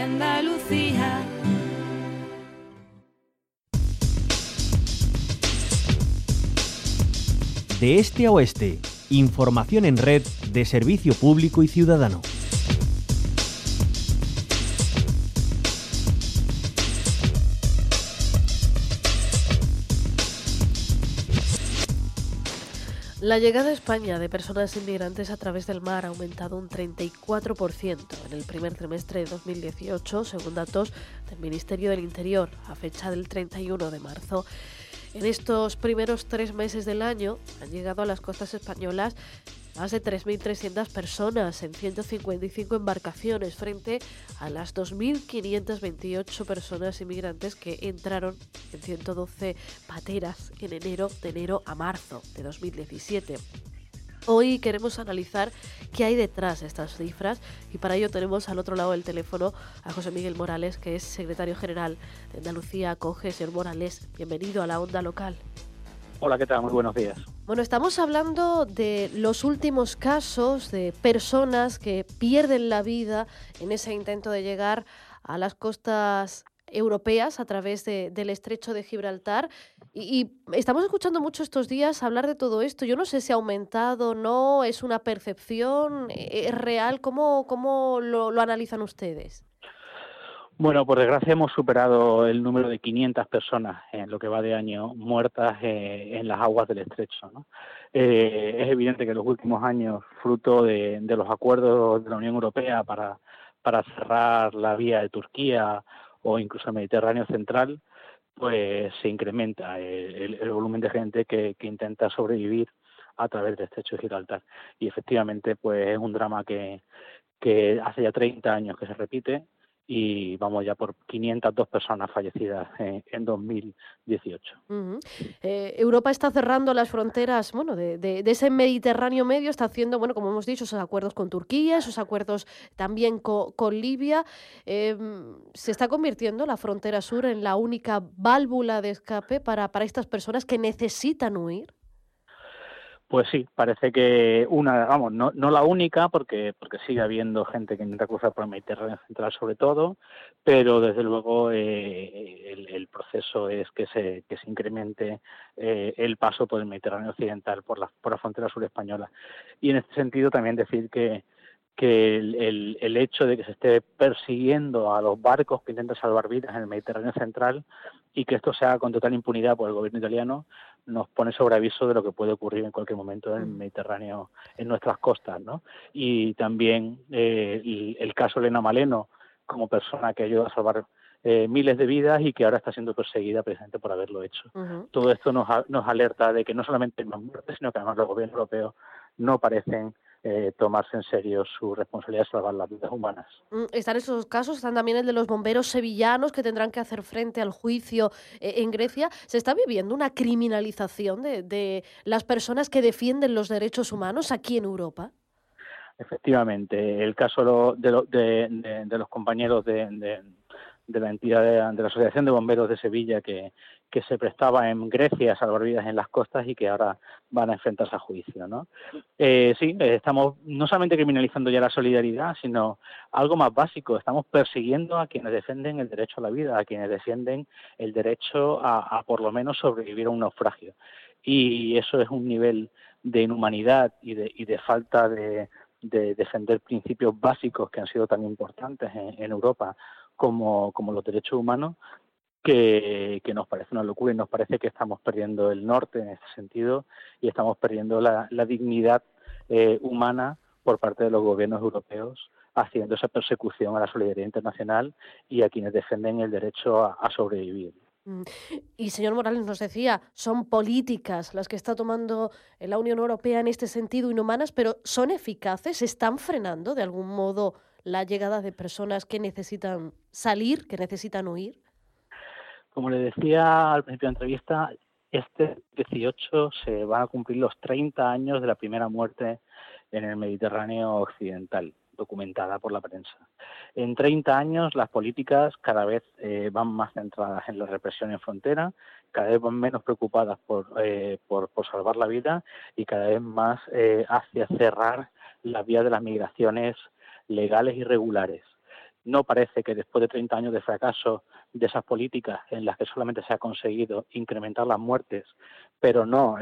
Andalucía. De este a oeste, información en red de servicio público y ciudadano. La llegada a España de personas inmigrantes a través del mar ha aumentado un 34% en el primer trimestre de 2018, según datos del Ministerio del Interior, a fecha del 31 de marzo. En estos primeros 3 meses del año han llegado a las costas españolas más de 3.300 personas en 155 embarcaciones frente a las 2.528 personas inmigrantes que entraron en 112 pateras de enero a marzo de 2017. Hoy queremos analizar qué hay detrás de estas cifras y para ello tenemos al otro lado del teléfono a José Miguel Morales, que es secretario general de Andalucía Acoge. Señor Morales, bienvenido a la Onda Local. Hola, ¿qué tal? Muy buenos días. Bueno, estamos hablando de los últimos casos de personas que pierden la vida en ese intento de llegar a las costas europeas a través del estrecho de Gibraltar y estamos escuchando mucho estos días hablar de todo esto. Yo no sé si ha aumentado o no, es una percepción, es real. ¿Cómo lo analizan ustedes? Bueno, por desgracia hemos superado el número de 500 personas en lo que va de año muertas en las aguas del estrecho, ¿no? Es evidente que en los últimos años, fruto de los acuerdos de la Unión Europea para cerrar la vía de Turquía o incluso el Mediterráneo central, pues se incrementa el volumen de gente que intenta sobrevivir a través del estrecho de Gibraltar. Y efectivamente, pues es un drama que hace ya 30 años que se repite, y vamos ya por 502 personas fallecidas en 2018. Uh-huh. Europa está cerrando las fronteras, bueno, de ese Mediterráneo medio, está haciendo, bueno, como hemos dicho, esos acuerdos con Turquía, esos acuerdos también con Libia. Se está convirtiendo la frontera sur en la única válvula de escape para estas personas que necesitan huir. Pues sí, parece que no la única, porque sigue habiendo gente que intenta cruzar por el Mediterráneo central sobre todo, pero desde luego el proceso es que se incremente el paso por el Mediterráneo occidental, por la frontera sur española. Y en este sentido también decir que el hecho de que se esté persiguiendo a los barcos que intentan salvar vidas en el Mediterráneo central y que esto se haga con total impunidad por el gobierno italiano nos pone sobre aviso de lo que puede ocurrir en cualquier momento en el Mediterráneo, en nuestras costas, ¿no? Y también el caso de Elena Maleno, como persona que ayudó a salvar miles de vidas y que ahora está siendo perseguida precisamente por haberlo hecho. Uh-huh. Todo esto nos alerta de que no solamente hay más muertes, sino que además los gobiernos europeos no parecen tomarse en serio su responsabilidad de salvar las vidas humanas. Están esos casos, están también el de los bomberos sevillanos que tendrán que hacer frente al juicio en Grecia. ¿Se está viviendo una criminalización de las personas que defienden los derechos humanos aquí en Europa? Efectivamente, el caso de los compañeros de la entidad de la Asociación de Bomberos de Sevilla que se prestaba en Grecia a salvar vidas en las costas y que ahora van a enfrentarse a juicio, ¿no? Sí, estamos no solamente criminalizando ya la solidaridad, sino algo más básico. Estamos persiguiendo a quienes defienden el derecho a la vida, a quienes defienden el derecho a por lo menos sobrevivir a un naufragio. Y eso es un nivel de inhumanidad y de falta de defender principios básicos que han sido tan importantes en Europa como los derechos humanos, que nos parece una locura y nos parece que estamos perdiendo el norte en este sentido y estamos perdiendo la dignidad humana por parte de los gobiernos europeos, haciendo esa persecución a la solidaridad internacional y a quienes defienden el derecho a sobrevivir. Y señor Morales nos decía, son políticas las que está tomando la Unión Europea en este sentido inhumanas, pero ¿son eficaces? ¿Están frenando de algún modo la llegada de personas que necesitan salir, que necesitan huir? Como le decía al principio de la entrevista, este 18 se van a cumplir los 30 años de la primera muerte en el Mediterráneo occidental, documentada por la prensa. En 30 años las políticas cada vez van más centradas en la represión en frontera, cada vez van menos preocupadas por salvar la vida y cada vez más hacia cerrar la vía de las migraciones legales y regulares. No parece que después de 30 años de fracaso de esas políticas en las que solamente se ha conseguido incrementar las muertes, pero no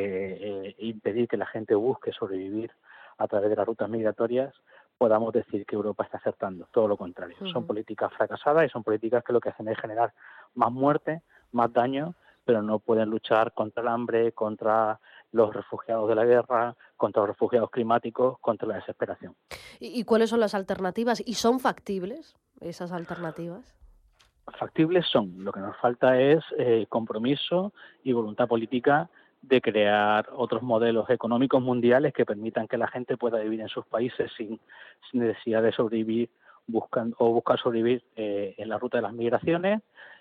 impedir que la gente busque sobrevivir a través de las rutas migratorias, podamos decir que Europa está acertando. Todo lo contrario. Son políticas fracasadas y son políticas que lo que hacen es generar más muerte, más daño, pero no pueden luchar contra el hambre, contra los refugiados de la guerra, contra los refugiados climáticos, contra la desesperación. ¿Y cuáles son las alternativas? ¿Y son factibles esas alternativas? Factibles son. Lo que nos falta es compromiso y voluntad política de crear otros modelos económicos mundiales que permitan que la gente pueda vivir en sus países sin necesidad de sobrevivir buscar sobrevivir en la ruta de las migraciones.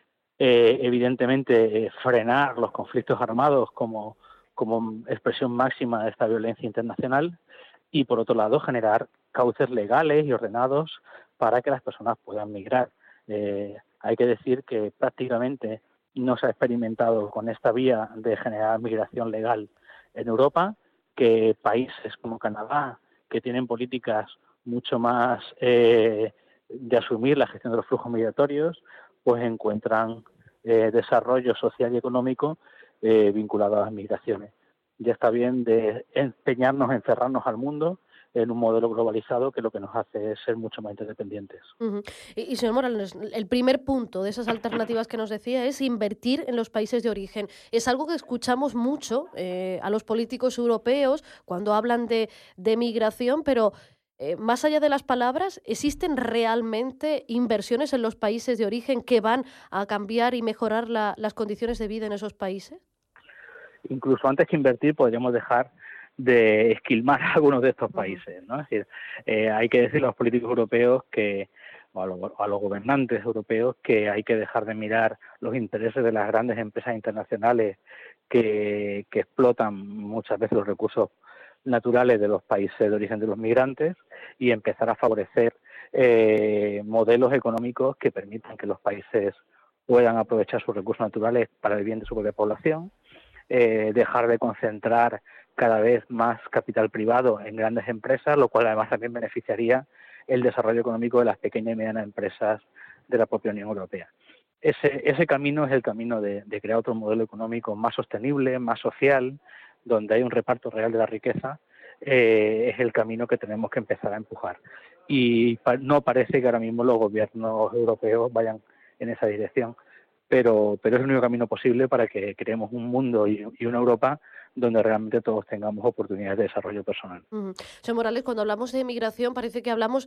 Evidentemente, frenar los conflictos armados como expresión máxima de esta violencia internacional y, por otro lado, generar cauces legales y ordenados para que las personas puedan migrar. Hay que decir que prácticamente no se ha experimentado con esta vía de generar migración legal en Europa, que países como Canadá, que tienen políticas mucho más de asumir la gestión de los flujos migratorios, pues encuentran desarrollo social y económico vinculado a las migraciones. Ya está bien de empeñarnos en cerrarnos al mundo en un modelo globalizado que lo que nos hace es ser mucho más interdependientes. Y señor Morales, el primer punto de esas alternativas que nos decía es invertir en los países de origen. Es algo que escuchamos mucho a los políticos europeos cuando hablan de migración, pero más allá de las palabras, ¿existen realmente inversiones en los países de origen que van a cambiar y mejorar las condiciones de vida en esos países? Incluso antes que invertir podríamos dejar de esquilmar a algunos de estos países, ¿no? Es decir, hay que decir a los políticos europeos a los gobernantes europeos que hay que dejar de mirar los intereses de las grandes empresas internacionales que explotan muchas veces los recursos naturales de los países de origen de los migrantes y empezar a favorecer modelos económicos que permitan que los países puedan aprovechar sus recursos naturales para el bien de su propia población, dejar de concentrar cada vez más capital privado en grandes empresas, lo cual además también beneficiaría el desarrollo económico de las pequeñas y medianas empresas de la propia Unión Europea. Ese camino es el camino de crear otro modelo económico más sostenible, más social, donde hay un reparto real de la riqueza, es el camino que tenemos que empezar a empujar. Y no parece que ahora mismo los gobiernos europeos vayan en esa dirección, pero es el único camino posible para que creemos un mundo y una Europa donde realmente todos tengamos oportunidades de desarrollo personal. Señor Morales, cuando hablamos de migración parece que hablamos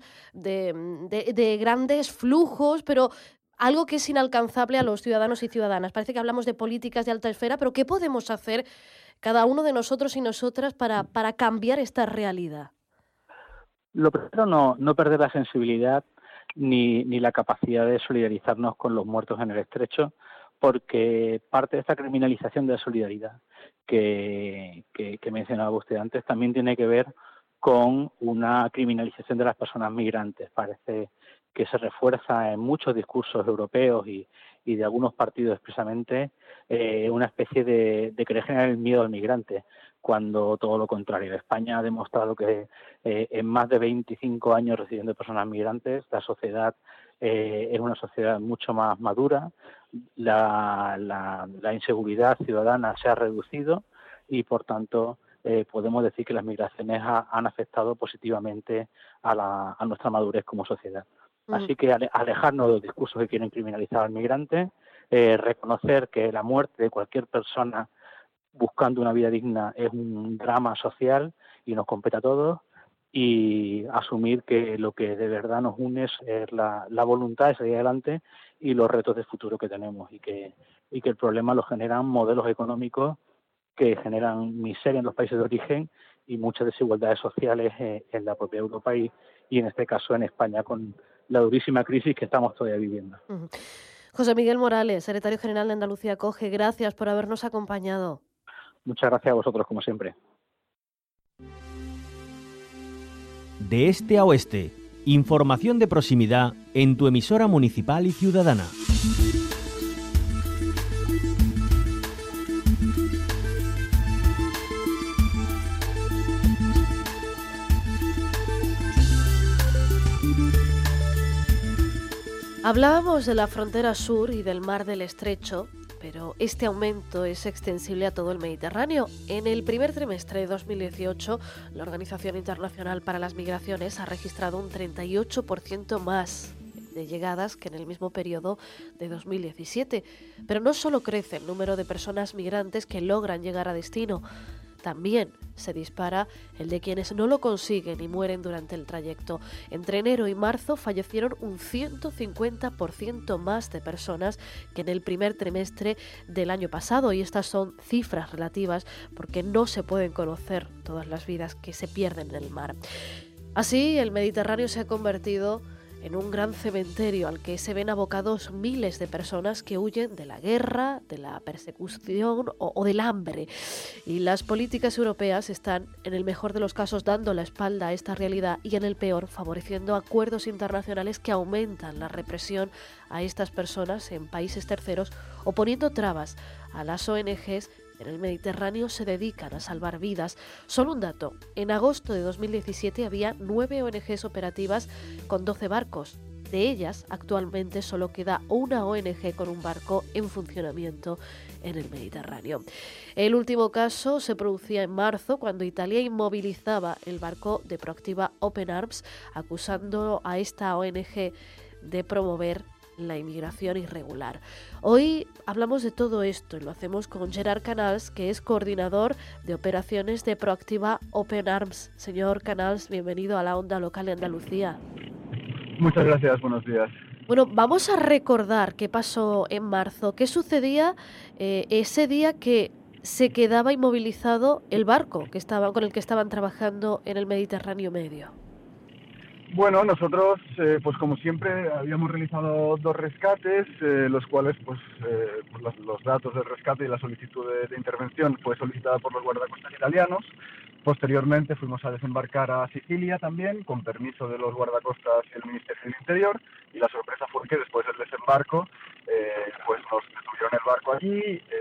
de grandes flujos, pero algo que es inalcanzable a los ciudadanos y ciudadanas. Parece que hablamos de políticas de alta esfera, pero ¿qué podemos hacer cada uno de nosotros y nosotras para cambiar esta realidad? Lo primero, no perder la sensibilidad ni la capacidad de solidarizarnos con los muertos en el estrecho, porque parte de esta criminalización de la solidaridad que mencionaba usted antes también tiene que ver con una criminalización de las personas migrantes. Parece que se refuerza en muchos discursos europeos y de algunos partidos expresamente una especie de querer generar el miedo al migrante, cuando todo lo contrario. España ha demostrado que en más de 25 años recibiendo personas migrantes, la sociedad es una sociedad mucho más madura, la inseguridad ciudadana se ha reducido y, por tanto, podemos decir que las migraciones han afectado positivamente a nuestra madurez como sociedad. Así que alejarnos de los discursos que quieren criminalizar al migrante, reconocer que la muerte de cualquier persona buscando una vida digna es un drama social y nos compete a todos, y asumir que lo que de verdad nos une es la voluntad de seguir adelante y los retos de futuro que tenemos, y que el problema lo generan modelos económicos que generan miseria en los países de origen y muchas desigualdades sociales en la propia Europa y en este caso en España, con la durísima crisis que estamos todavía viviendo. José Miguel Morales, secretario general de Andalucía Acoge, gracias por habernos acompañado. Muchas gracias a vosotros, como siempre. De este a oeste, información de proximidad en tu emisora municipal y ciudadana. Hablábamos de la frontera sur y del mar del Estrecho, pero este aumento es extensible a todo el Mediterráneo. En el primer trimestre de 2018, la Organización Internacional para las Migraciones ha registrado un 38% más de llegadas que en el mismo periodo de 2017. Pero no solo crece el número de personas migrantes que logran llegar a destino, también se dispara el de quienes no lo consiguen y mueren durante el trayecto. Entre enero y marzo fallecieron un 150% más de personas que en el primer trimestre del año pasado, y estas son cifras relativas porque no se pueden conocer todas las vidas que se pierden en el mar. Así, el Mediterráneo se ha convertido en un gran cementerio al que se ven abocados miles de personas que huyen de la guerra, de la persecución o del hambre. Y las políticas europeas están, en el mejor de los casos, dando la espalda a esta realidad y, en el peor, favoreciendo acuerdos internacionales que aumentan la represión a estas personas en países terceros o poniendo trabas a las ONGs en el Mediterráneo se dedican a salvar vidas. Solo un dato: en agosto de 2017 había 9 ONGs operativas con 12 barcos. De ellas, actualmente solo queda una ONG con un barco en funcionamiento en el Mediterráneo. El último caso se producía en marzo, cuando Italia inmovilizaba el barco de Proactiva Open Arms, acusando a esta ONG de promover la inmigración irregular. Hoy hablamos de todo esto y lo hacemos con Gerard Canals, que es coordinador de operaciones de Proactiva Open Arms. Señor Canals, bienvenido a la Onda Local de Andalucía. Muchas gracias, buenos días. Bueno, vamos a recordar qué pasó en marzo. ¿Qué sucedía ese día que se quedaba inmovilizado el barco con el que estaban trabajando en el Mediterráneo Medio? Bueno, nosotros, pues como siempre, habíamos realizado 2 rescates, los cuales, los datos del rescate y la solicitud de intervención fue solicitada por los guardacostas italianos. Posteriormente fuimos a desembarcar a Sicilia también, con permiso de los guardacostas y el Ministerio del Interior, y la sorpresa fue que después del desembarco, pues nos detuvieron el barco allí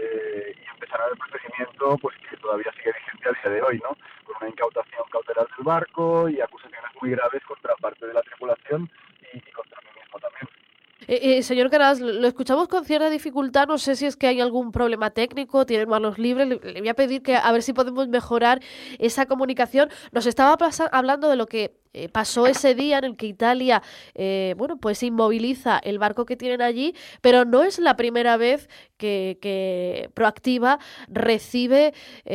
y empezaron el procedimiento, pues que todavía sigue vigente a día de hoy, ¿no? Con una incautación cautelar del barco y acusaciones muy graves contra parte de la tripulación y contra mí mismo también. Señor Canals, lo escuchamos con cierta dificultad, no sé si es que hay algún problema técnico, tienen manos libres, le voy a pedir que a ver si podemos mejorar esa comunicación. Nos estaba hablando de lo que pasó ese día en el que Italia, pues inmoviliza el barco que tienen allí, pero no es la primera vez que Proactiva recibe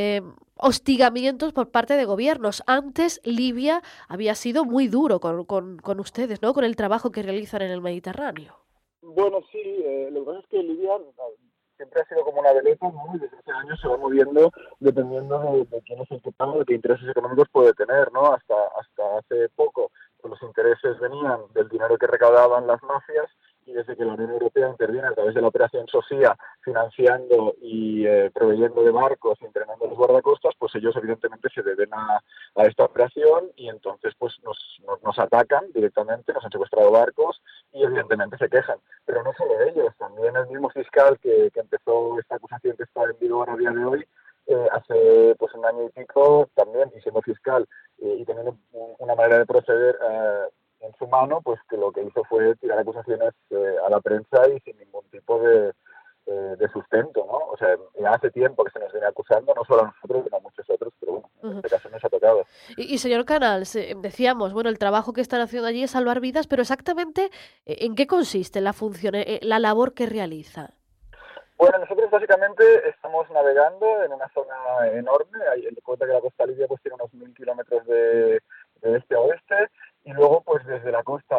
hostigamientos por parte de gobiernos. Antes Libia había sido muy duro con ustedes, ¿no? Con el trabajo que realizan en el Mediterráneo. Bueno, sí, lo que pasa es que Libia siempre ha sido como una veleta, ¿no? Y desde hace años se va moviendo dependiendo de quién es el que paga, de qué intereses económicos puede tener, ¿no? Hasta hace poco, pues los intereses venían del dinero que recaudaban las mafias, y desde que la Unión Europea interviene a través de la operación Sofía, financiando y proveyendo de barcos y entrenando a los guardacostas, pues ellos evidentemente se deben a esta operación, y entonces pues nos atacan directamente, nos han secuestrado barcos y evidentemente se quejan. Pero no solo ellos, también el mismo fiscal que empezó esta acusación que está en vigor a día de hoy, hace pues un año y pico también, y siendo fiscal y teniendo una manera de proceder en su mano, pues que lo que hizo fue tirar acusaciones a la prensa y sin ningún tipo de sustento, ¿no? O sea, ya hace tiempo que se nos viene acusando, no solo a nosotros, sino a muchos otros, pero bueno, en este caso nos ha tocado. Y señor Canals, decíamos, bueno, el trabajo que están haciendo allí es salvar vidas, pero exactamente ¿en qué consiste la función, la labor que realiza? Bueno, nosotros básicamente estamos navegando en una zona enorme. Cuenta que la costa libia pues tiene unos 1.000 kilómetros de este a oeste, y luego pues desde la costa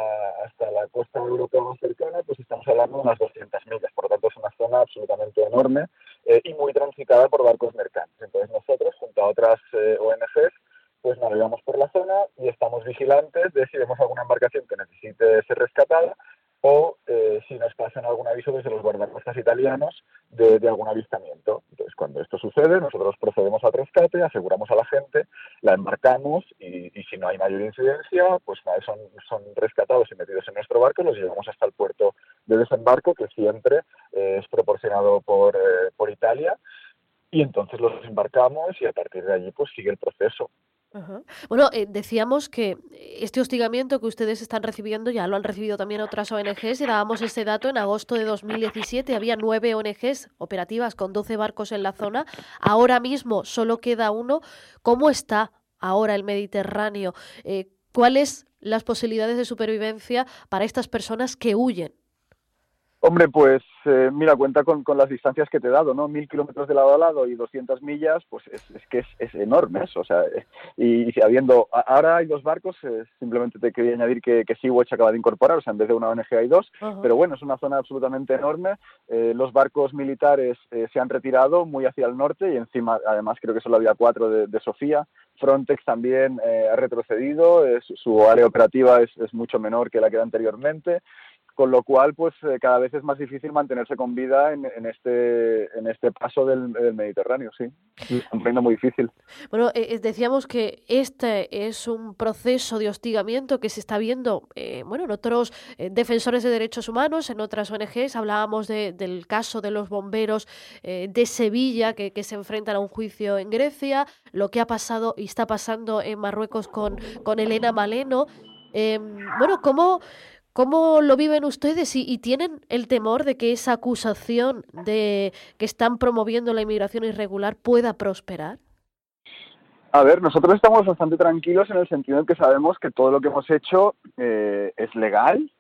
hasta la costa europea más cercana pues estamos hablando de unas 200 millas. Por lo tanto es una zona absolutamente enorme y muy transitada por barcos mercantes. Entonces nosotros, junto a otras ONGs, pues navegamos por la zona y estamos vigilantes de si vemos alguna embarcación que necesite ser rescatada, o si nos pasan algún aviso desde los guardacostas italianos de algún avistamiento. Entonces, cuando esto sucede, nosotros procedemos al rescate, aseguramos a la gente, la embarcamos y si no hay mayor incidencia, pues son rescatados y metidos en nuestro barco y los llevamos hasta el puerto de desembarco, que siempre es proporcionado por Italia, y entonces los desembarcamos y a partir de allí pues sigue el proceso. Ajá. Bueno, decíamos que este hostigamiento que ustedes están recibiendo ya lo han recibido también otras ONGs y dábamos ese dato en agosto de 2017. Había 9 ONGs operativas con 12 barcos en la zona. Ahora mismo solo queda uno. ¿Cómo está ahora el Mediterráneo? ¿Cuáles las posibilidades de supervivencia para estas personas que huyen? Hombre, pues mira, cuenta con las distancias que te he dado, ¿no? 1.000 kilómetros de lado a lado y 200 millas, pues es que es enorme eso, o sea, y ahora hay 2 barcos, simplemente te quería añadir que Sea-Watch acaba de incorporar, o sea, en vez de una ONG hay 2, pero bueno, es una zona absolutamente enorme, los barcos militares se han retirado muy hacia el norte y encima, además creo que solo había 4 de Sofía. Frontex también ha retrocedido, su área operativa es mucho menor que la que era anteriormente, con lo cual pues cada vez es más difícil mantenerse con vida en este paso del Mediterráneo, sí. Es un reino muy difícil. Bueno, decíamos que este es un proceso de hostigamiento que se está viendo bueno, en otros defensores de derechos humanos, en otras ONGs. Hablábamos del caso de los bomberos de Sevilla que se enfrentan a un juicio en Grecia, lo que ha pasado y está pasando en Marruecos con Elena Maleno. Bueno, ¿cómo lo viven ustedes y tienen el temor de que esa acusación de que están promoviendo la inmigración irregular pueda prosperar? A ver, nosotros estamos bastante tranquilos en el sentido en que sabemos que todo lo que hemos hecho es legal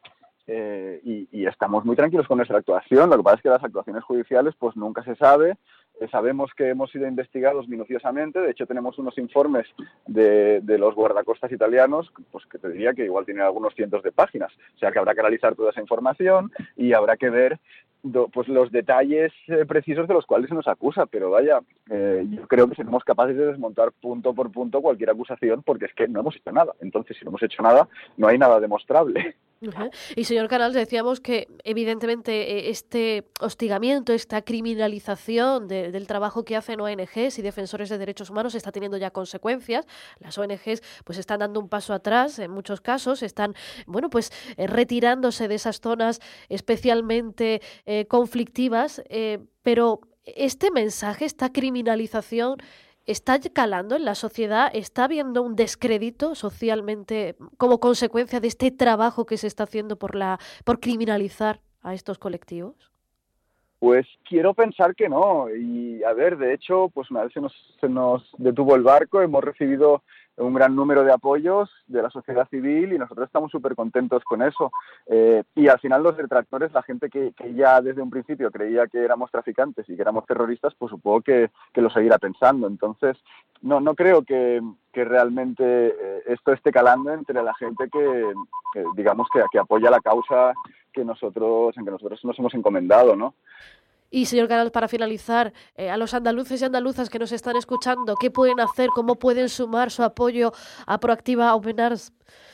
y estamos muy tranquilos con nuestra actuación. Lo que pasa es que las actuaciones judiciales pues nunca se sabe. Sabemos que hemos sido investigados minuciosamente, de hecho tenemos unos informes de los guardacostas italianos, pues que te diría que igual tienen algunos cientos de páginas, o sea que habrá que analizar toda esa información y habrá que ver pues los detalles precisos de los cuales se nos acusa, pero vaya, yo creo que seremos capaces de desmontar punto por punto cualquier acusación porque es que no hemos hecho nada, entonces si no hemos hecho nada, no hay nada demostrable. Uh-huh. Y señor Canals, decíamos que evidentemente este hostigamiento, esta criminalización del trabajo que hacen ONGs y defensores de derechos humanos está teniendo ya consecuencias. Las ONGs pues están dando un paso atrás en muchos casos, están bueno pues retirándose de esas zonas especialmente conflictivas, pero este mensaje, esta criminalización ¿está calando en la sociedad? ¿Está habiendo un descrédito socialmente como consecuencia de este trabajo que se está haciendo por criminalizar a estos colectivos? Pues quiero pensar que no. Y a ver, de hecho, pues una vez se nos detuvo el barco, hemos recibido un gran número de apoyos de la sociedad civil y nosotros estamos súper contentos con eso. Y al final los detractores, la gente que ya desde un principio creía que éramos traficantes y que éramos terroristas, pues supongo que lo seguirá pensando. Entonces, no creo que realmente esto esté calando entre la gente que digamos que apoya la causa en que nosotros nos hemos encomendado, ¿no? Y, señor Canals, para finalizar, a los andaluces y andaluzas que nos están escuchando, ¿qué pueden hacer? ¿Cómo pueden sumar su apoyo a Proactiva Open Arms?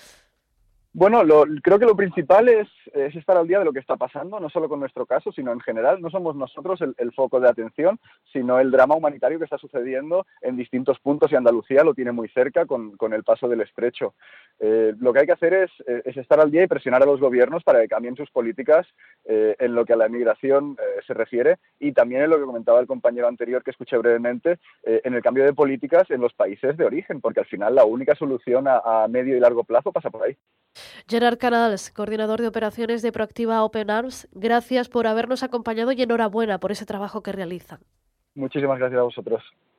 Bueno, creo que lo principal es estar al día de lo que está pasando, no solo con nuestro caso, sino en general. No somos nosotros el foco de atención, sino el drama humanitario que está sucediendo en distintos puntos y Andalucía lo tiene muy cerca con el paso del estrecho. Lo que hay que hacer es estar al día y presionar a los gobiernos para que cambien sus políticas en lo que a la migración se refiere y también en lo que comentaba el compañero anterior que escuché brevemente, en el cambio de políticas en los países de origen, porque al final la única solución a medio y largo plazo pasa por ahí. Gerard Canals, coordinador de operaciones de Proactiva Open Arms, gracias por habernos acompañado y enhorabuena por ese trabajo que realizan. Muchísimas gracias a vosotros.